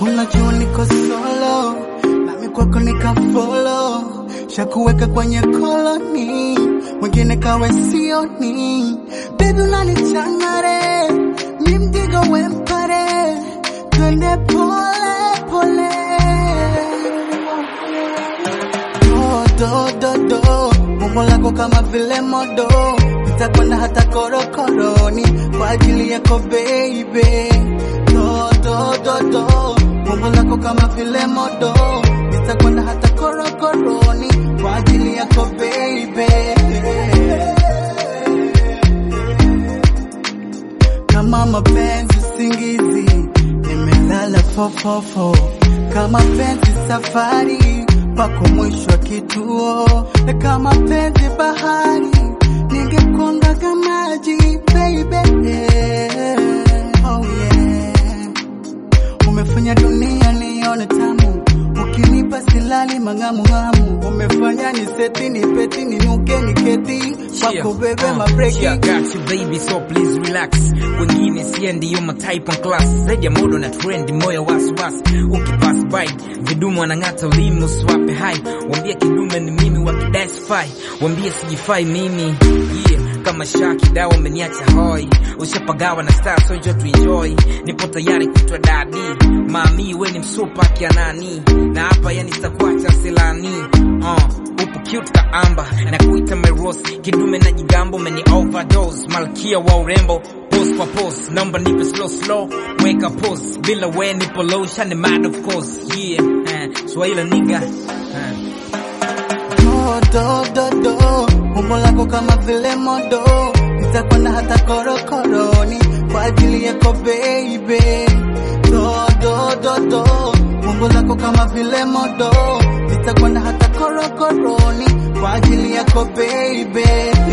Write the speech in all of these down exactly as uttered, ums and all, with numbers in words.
Unajua niko solo, nami kwako nika follow. Shakuweka kwenye koloni, mwingine kawe sioni. Baby unanichangare, mi mdigo wempare. Twende pole pole. Do do do, umbo lako kama vile modo. Nitakwenda hata korokoroni kwa ajili yako baby. Do do do do, umbo lako kama vile modo. Nitakwenda hata korokoroni kwa ajili yako baby. Kama mapenzi usingizi, nimelala fofofo. Kama penzi safari, pako mwisho wa kituo. Kama penzi bahari, ningekongaga maji baby. Oh yeah, umefanya dunia nione tamu. Ukinipa silali mangamu hamu. Umefanya ni seti ni peti ni nuke ni keti. Pako bebe uh, mabreki. Yeah, got you baby so please relax. Wengine siendi you my type on class. Zaidi ya modo na trendy moyo wasu wasu. Ukipass by vidumu wanangata limu swape hai. Wambia kidume ni mimi wakidasify. Wambia sijifai mimi yeah. Kama shaki dawa umeniacha hoi. Ushapagawa na star so jo tu enjoy. Nipo tayari kuitwa daddy. Mami we ni msupa kia nani. Na hapa yani sitakuacha silani. uh, Upo cute ka amba na kuita my rose. Kidume na jigambo meni overdose. Malkia wa urembo pose kwa pose. Number nipe slow slow. Wake up pose. Bila we nipo low. Shani mad of course. Yeah uh, Swahili nigga uh. Do do do do, umbo lako kama vile modo. Nitakwenda hata korokoroni kwa ajili yako baby. Do do do do, umbo lako kama vile modo. Nitakwenda hata korokoroni kwa ajili yako baby.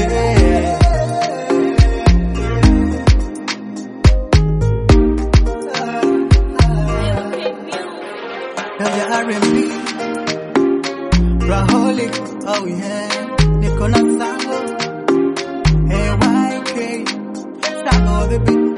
Kaja R and B Raholic, oh yeah, niko na sango A Y K, sango the beat.